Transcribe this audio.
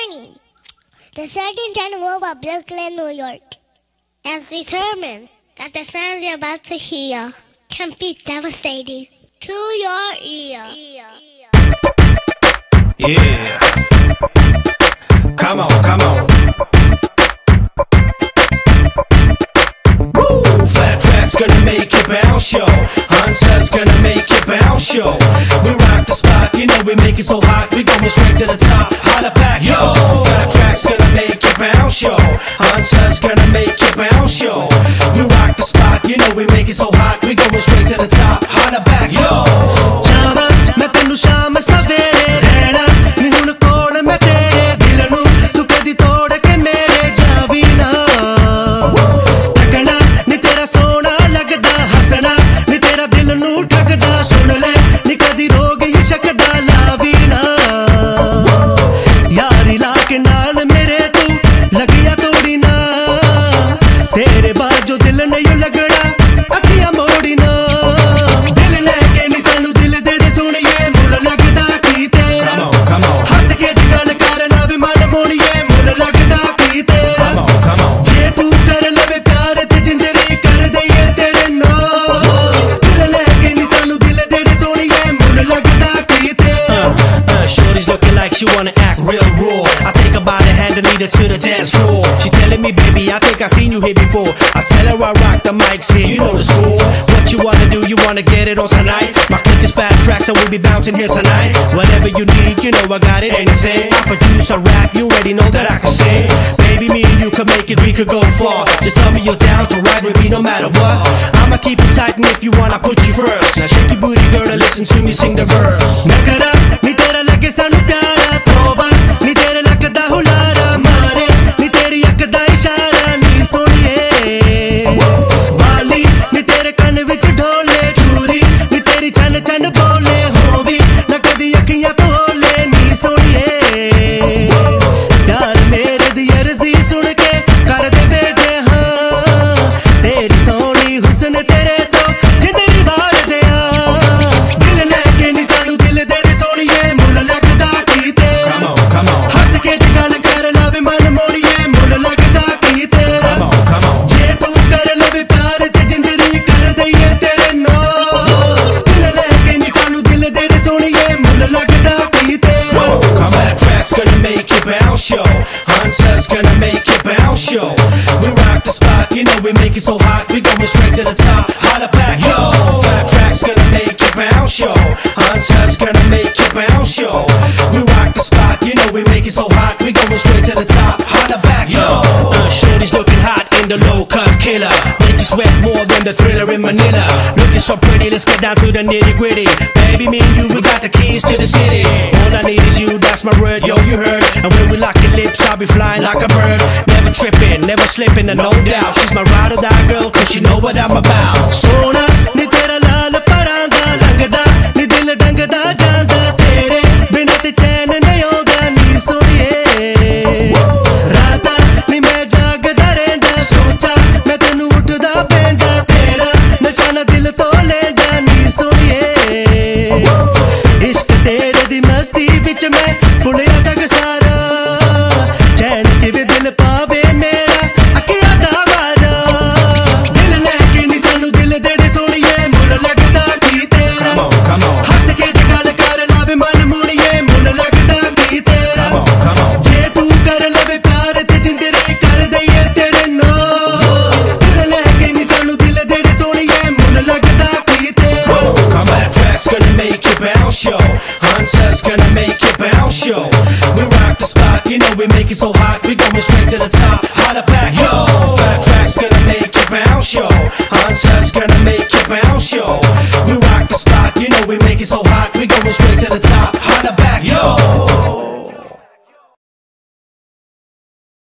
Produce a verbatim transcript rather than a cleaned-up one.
morning, the Surgeon General of Brooklyn, New York, has determined that the sounds you're about to hear can be devastating to your ear. Yeah. Come on, come on. Woo! Fat Track's gonna make you bounce, yo. Hunter's gonna make you bounce, yo. We rock the spot, you know we make it so hot. We going straight to the top, holla back, yo. Fat Track's gonna make you bounce, yo. Hunter's gonna make you bounce, yo. We rock the spot, you know we make it so hot. We going straight to the top, holla back, yo. Chava, मैं तेनू शाम सवेरे रहना नी हुण कोल मैं तेरे दिल नू तू कदी तोड़ के मेरे जावी ना तकना नी तेरा सोना लगदा हसना नी तेरा दिल नू ठगदा सुन ले नी कदी रोग इश्क दा लावी ना यारी लाके नाल मेरे तू लगिया तोड़ी ना तेरे बाजो दिल नहीं लगना अखियां मोड़ी ना दिल लेके नी सानू दिल दे दे सुनिए मुल लगदा की तेरा हंस के गल कर लवे मन मोड़िए मुल लगदा की तेरा जे तू कर लवे प्यार ते जिंदगी कर दईए तेरे नाल दिल लेके नी सानू दिल दे दे सुनिए मुल लगदा की तेरा Shorty's looking like she wanna act real raw. I take her by the hand and lead her to the dance floor. She's telling me, baby, I think I seen you here before. I tell her I rock the mics here, you know the score. What you wanna do, you wanna get it on tonight. My click is Fat Track, so we'll be bouncing here tonight. Whatever you need, you know I got it, anything. I produce, I rap, you already know that I can sing. Baby, me and you can make it, we could go far. Just tell me you're down to ride with me no matter what. I'ma keep it tight, and if you want, I put you first. Now shake your booty, girl, and listen to me sing the verse. मैं करा नी तेरा लगे सानू प्यारा तोबा नी तेरे लगदा हुलारा मारे नी तेरी अख दा इशारा नी सुनिए वाली नी तेरे कन विच ढोले चूरी नी तेरी चन चन बोले होवी ना कदी अखियां तोले नी सुनिए प्यार मेरे दी अर्जी सुन के कर दे बेजे हाँ तेरी सोनी हुस्न तेरे तो जिंदगी वार दे दिल लेके नी सानू दिल दे दे सोनिए मुल लगदा की तेरा हंस के गल कर लवे मन मोड़िए मुल लगदा की तेरा जे तू कर लवे प्यार ते जिंदगी कर दईए तेरे नाल दिल लेके नी सानू दिल दे दे सोनिए मुल लगदा की तेरा Fat Track's gonna make you bounce, yo. Hunter's gonna make you bounce, yo. We rock the spot, you know we make it so hot. We going straight to the top, holla back, yo. Fat Track's gonna make you bounce, yo. Hunter's gonna make you bounce, yo. We rock the spot, you know we make it so hot. We going straight to the top, holla back, yo. Uh, Shorty's looking hot in the low cut killer. Make you sweat more than the Thriller in Manila. Looking so pretty, let's get down to the nitty gritty. Baby, me and you, we got the keys to the city. All I need is you, that's my word, yo, you heard. And when we lock your lips, I'll be flying like a bird. Never tripping, never slipping, and no doubt she's my ride or die girl, cause she know what I'm about. सोना नी तेरा लाल परांदा लगदा नी दिल डंगदा जांदा तेरे बिना ते चैन नहीं होगा नी सुनिए राता नी मैं जागदा रहंदा सोचा मैं तेनू उठदा पैंदा तेरा नशा ना दिल तो लेंदा नी सुनिए इश्क तेरे दी मस्ती विच मैं भुलिया जग सारा चैन किवे दिल पावे मेरा अखियां दा वारा दिल लेके नी सानू दिल दे दे सोनिए मुल लगदा की तेरा हंस के गल कर लवे मन मुड़िए मुल लगदा की तेरा जे तू कर लवे प्यार ते जिंदगी कर दईए तेरे नाल दिल लेके नी सानू दिल दे दे सोनिए मुल लगदा की तेरा Fat Track's gonna make you bounce, yo. Hunter's gonna make you bounce, yo. We rock the spot, you know we make it so hot. We going straight to the top, holla back, yo. Fat Track's gonna make you bounce, yo. Hunter's gonna make you bounce, yo. We rock the spot, you know we make it so hot. We going straight to the top, holla back, yo.